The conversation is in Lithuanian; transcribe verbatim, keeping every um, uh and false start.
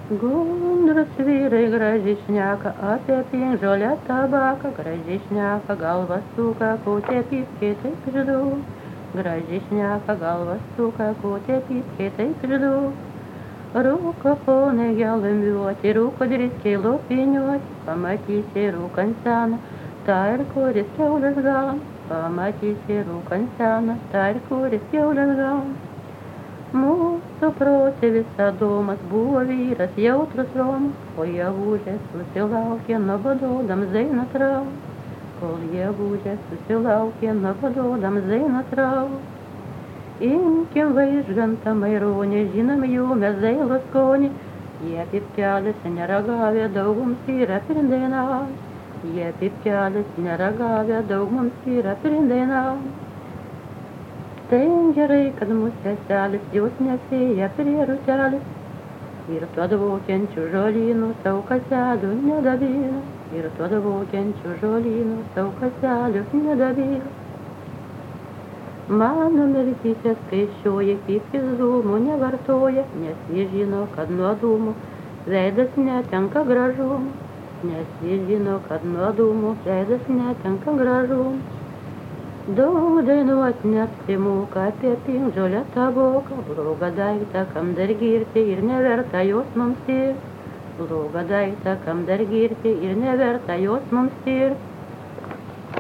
Gundrus vyrai gražiai šneka apie pinkžolę tabaką, gražiai šneka galvas suka, kotė pypkė taip ir daug. Gražiai šneka galvas suka, kotė pypkė taip ir daug. Rūko ponai gelambiuoti, rūko driskiai lopiniuoti, pamatysi rūkant seną, tą ir kuris kiaulės galan. Pamatysi rūkant seną, tą ir kuris kiaulės galan. Mūsų protėvis Adomas buvo vyras jautrus romas, o Jevūžė susilaukė nuobododams Zainas Raus. Kol Jevūžė susilaukė nuobododams Zainas Raus. Imkim Vaižgantą Maironį, žinom jų mes dailų skonį, jie pipkelės neragavę daug mums yra prindainavę. Jie pipkelės neragavę daug mums yra prindainavę. Tai gerai, kad mūsų seselis jos nesėja prie rūtelės ir tuo dvokiančių žolynų savo kaselių nedabėra. Ir tuo dvokiančių žolynų savo kaselių nedabėra. Mano mergytė skaičiuoja, pypkės dūmų nevartoja, nes jie žino, kad nuo dūmų veidas netenka gražumo. Nes jie žino, kad nuo dūmų veidas netenka gražumo. Daug dainuot neapsimoka apie pinkžolę taboką, blogą daiktą, kam dar girti ir neverta jos mums tirt. Blogą daiktą, kam dar girti ir neverta jos mums tirt.